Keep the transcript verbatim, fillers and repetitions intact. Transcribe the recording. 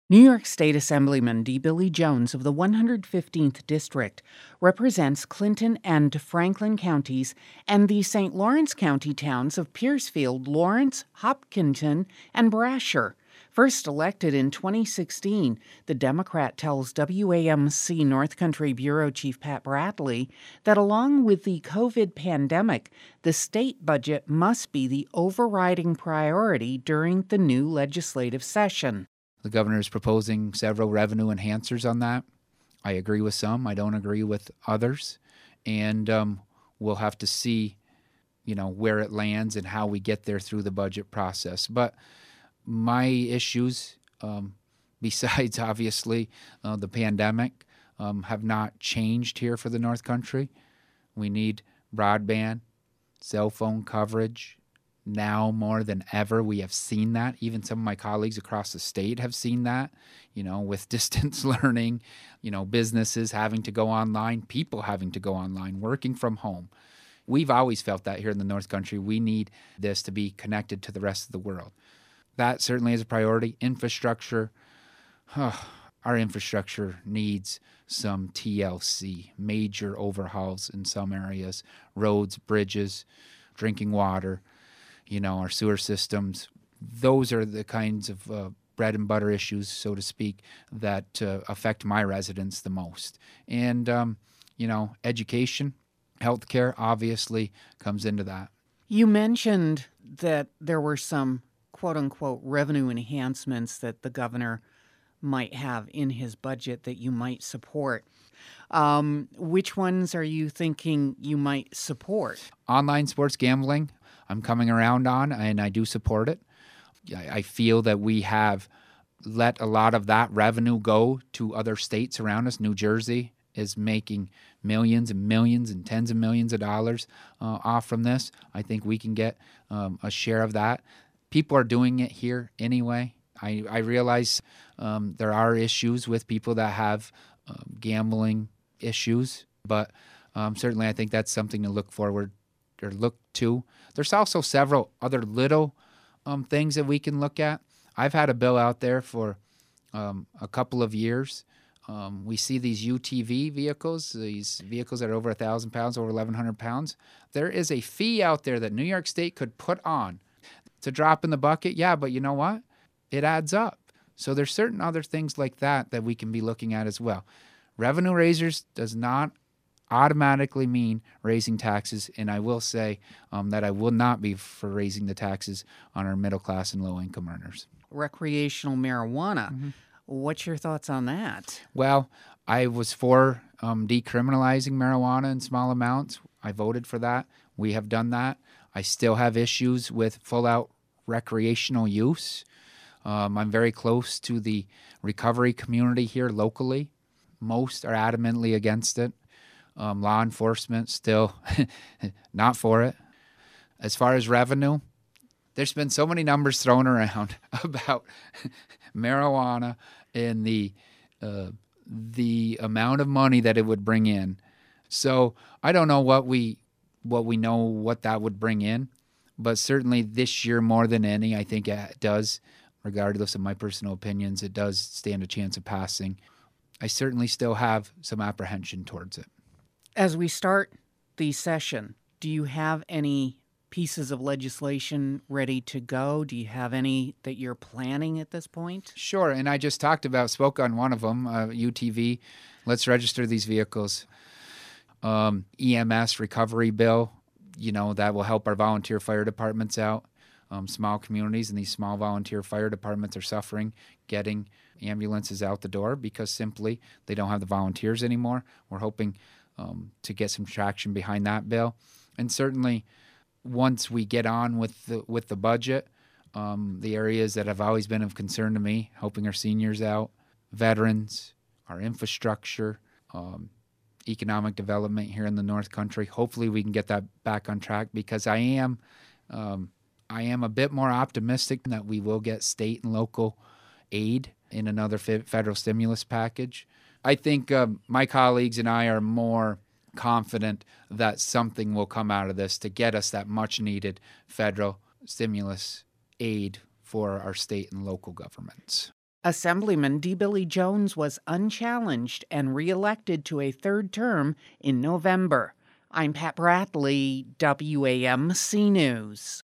New York State Assemblyman D. Billy Jones of the one hundred fifteenth District represents Clinton and Franklin counties and the Saint Lawrence County towns of Piercefield, Lawrence, Hopkinton, and Brasher. First elected in twenty sixteen, the Democrat tells W A M C North Country Bureau Chief Pat Bradley that along with the COVID pandemic, the state budget must be the overriding priority during the new legislative session. The governor is proposing several revenue enhancers on that. I agree with some. I don't agree with others. And um, we'll have to see, you know, where it lands and how we get there through the budget process. But my issues, um, besides obviously uh, the pandemic, um, have not changed here for the North Country. We need broadband, cell phone coverage. Now more than ever, we have seen that. Even some of my colleagues across the state have seen that, you know, with distance learning, you know, businesses having to go online, people having to go online, working from home. We've always felt that here in the North Country. We need this to be connected to the rest of the world. That certainly is a priority. Infrastructure, oh, our infrastructure needs some T L C, major overhauls in some areas, roads, bridges, drinking water. You know, our sewer systems, those are the kinds of uh, bread and butter issues, so to speak, that uh, affect my residents the most. And, um, you know, education, healthcare obviously comes into that. You mentioned that there were some quote-unquote revenue enhancements that the governor might have in his budget that you might support. Um, which ones are you thinking you might support? Online sports gambling, I'm coming around on, and I do support it. I feel that we have let a lot of that revenue go to other states around us. New Jersey is making millions and millions and tens of millions of dollars uh, off from this. I think we can get um, a share of that. People are doing it here anyway. I, I realize um, there are issues with people that have uh, gambling issues, but um, certainly I think that's something to look forward or look to. There's also several other little um, things that we can look at. I've had a bill out there for um, a couple of years. Um, we see these U T V vehicles, these vehicles that are over one thousand pounds, over eleven hundred pounds. There is a fee out there that New York State could put on. It's a drop in the bucket, yeah, but you know what? It adds up. So there's certain other things like that that we can be looking at as well. Revenue raisers does not automatically mean raising taxes, and I will say um, that I will not be for raising the taxes on our middle class and low income earners. Recreational marijuana. Mm-hmm. What's your thoughts on that? Well, I was for um, decriminalizing marijuana in small amounts. I voted for that. We have done that. I still have issues with full-out recreational use. Um, I'm very close to the recovery community here locally. Most are adamantly against it. Um, law enforcement still not for it. As far as revenue, there's been so many numbers thrown around about marijuana and the uh, the amount of money that it would bring in. So I don't know what we what we know what that would bring in, but certainly this year more than any, I think it does. Regardless of my personal opinions, it does stand a chance of passing. I certainly still have some apprehension towards it. As we start the session, do you have any pieces of legislation ready to go? Do you have any that you're planning at this point? Sure, and I just talked about, spoke on one of them, uh, U T V. Let's register these vehicles. Um, E M S recovery bill, you know, that will help our volunteer fire departments out. Um, small communities and these small volunteer fire departments are suffering getting ambulances out the door because simply they don't have the volunteers anymore. We're hoping um, to get some traction behind that bill. And certainly once we get on with the, with the budget, um, the areas that have always been of concern to me, helping our seniors out, veterans, our infrastructure, um, economic development here in the North Country. Hopefully we can get that back on track because I am um, I am a bit more optimistic that we will get state and local aid in another federal stimulus package. I think um, my colleagues and I are more confident that something will come out of this to get us that much-needed federal stimulus aid for our state and local governments. Assemblyman D. Billy Jones was unchallenged and reelected to a third term in November. I'm Pat Bradley, W A M C News.